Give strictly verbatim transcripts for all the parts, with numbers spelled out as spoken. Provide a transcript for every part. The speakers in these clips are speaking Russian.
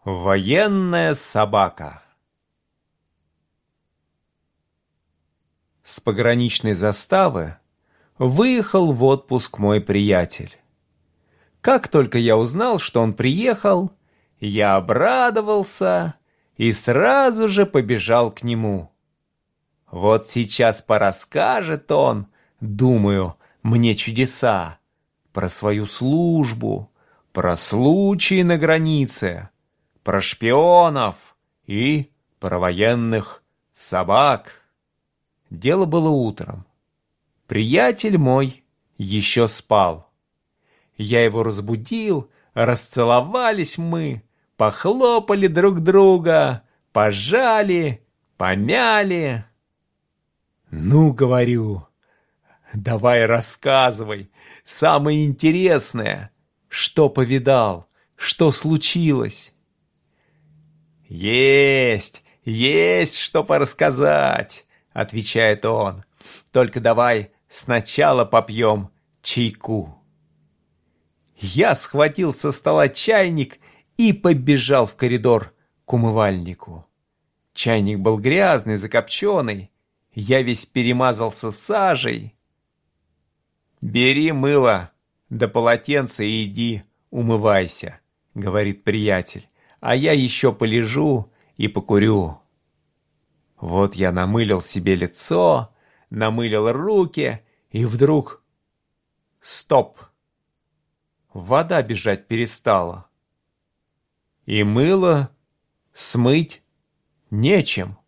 Военная собака. С пограничной заставы выехал в отпуск мой приятель. Как только я узнал, что он приехал, я обрадовался и сразу же побежал к нему. Вот сейчас порасскажет он, думаю, мне чудеса про свою службу, про случаи на границе, про шпионов и про военных собак. Дело было утром. Приятель мой еще спал. Я его разбудил, расцеловались мы, похлопали друг друга, пожали, помяли. Ну, говорю, давай рассказывай, самое интересное, что повидал, что случилось. Есть, есть что порассказать, отвечает он. Только давай сначала попьем чайку. Я схватил со стола чайник и побежал в коридор к умывальнику. Чайник был грязный, закопченный. Я весь перемазался сажей. «Бери мыло, да полотенце и иди умывайся», — говорит приятель, «а я еще полежу и покурю». Вот я намылил себе лицо, намылил руки, и вдруг... Стоп! Вода бежать перестала. И мыло смыть нечем.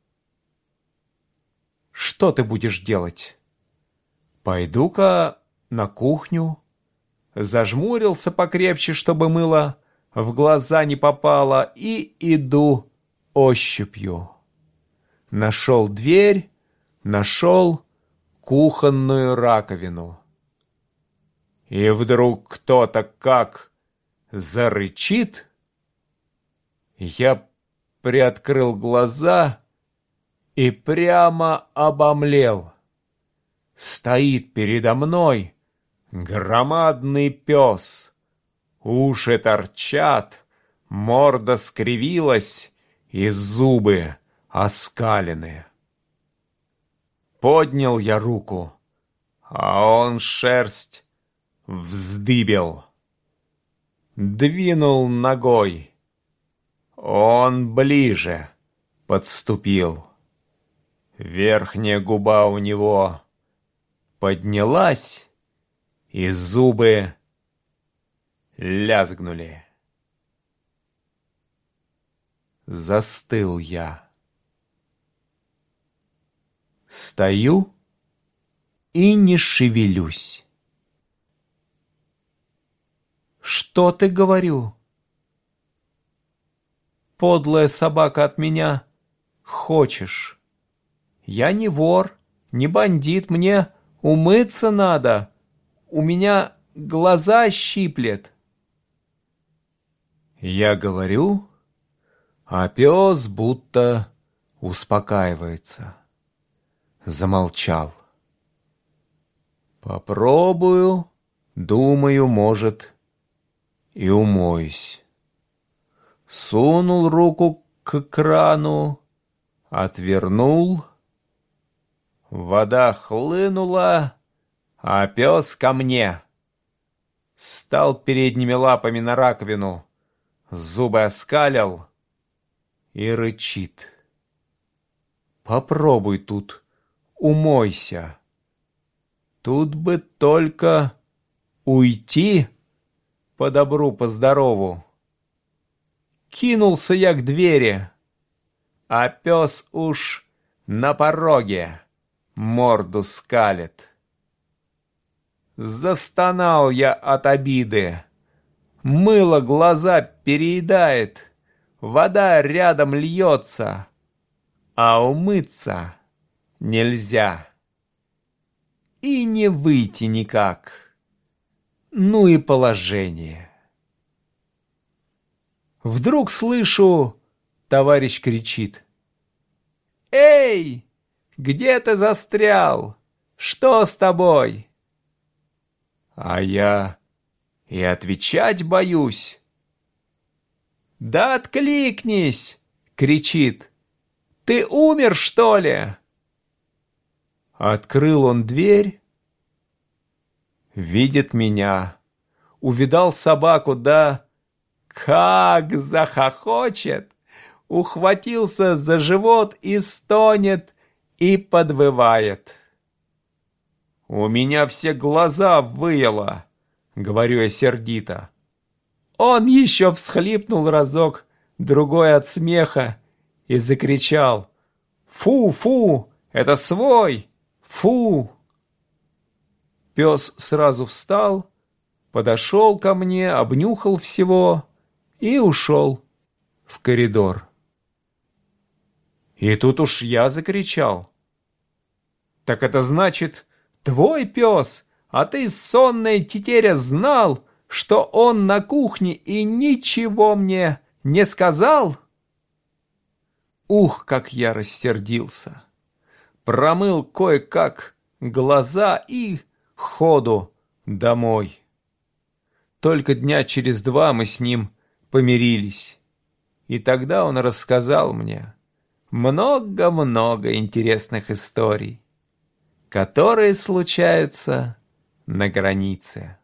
Что ты будешь делать? Пойду-ка на кухню. Зажмурился покрепче, чтобы мыло в глаза не попало, и иду ощупью. Нашел дверь, нашел кухонную раковину. И вдруг кто-то как зарычит. Я приоткрыл глаза и прямо обомлел. Стоит передо мной громадный пес. Уши торчат, морда скривилась и зубы оскалены. Поднял я руку, а он шерсть вздыбил. Двинул ногой. Он ближе подступил. Верхняя губа у него поднялась, и зубы лязгнули. Застыл я. Стою и не шевелюсь. Что ты, говорю? Подлая собака, от меня хочешь? Я не вор, не бандит, мне умыться надо. У меня глаза щиплет. Я говорю, а пес будто успокаивается. Замолчал. Попробую, думаю, может, и умоюсь. Сунул руку к крану, отвернул. Вода хлынула, а пес ко мне. Стал передними лапами на раковину, зубы оскалил и рычит. Попробуй тут, умойся. Тут бы только уйти по добру, по здорову. Кинулся я к двери, а пес уж на пороге морду скалит. Застонал я от обиды. Мыло глаза переедает, вода рядом льется, а умыться нельзя. И не выйти никак. Ну и положение. Вдруг слышу, товарищ кричит: «Эй, где ты застрял? Что с тобой?» А я и отвечать боюсь. Да откликнись!» — кричит. «Ты умер, что ли?» Открыл он дверь, видит меня, увидал собаку, да как захохочет, ухватился за живот и стонет, и подвывает. «У меня все глаза выело», — говорю я сердито. Он еще всхлипнул разок, другой от смеха, и закричал: «Фу, фу, это свой, фу!» Пес сразу встал, подошел ко мне, обнюхал всего и ушел в коридор. И тут уж я закричал: «Так это значит, твой пес, а ты, сонная тетеря, знал, что он на кухне и ничего мне не сказал?» Ух, как я рассердился! Промыл кое-как глаза и ходу домой. Только дня через два мы с ним помирились, и тогда он рассказал мне много-много интересных историй, которые случаются на границе.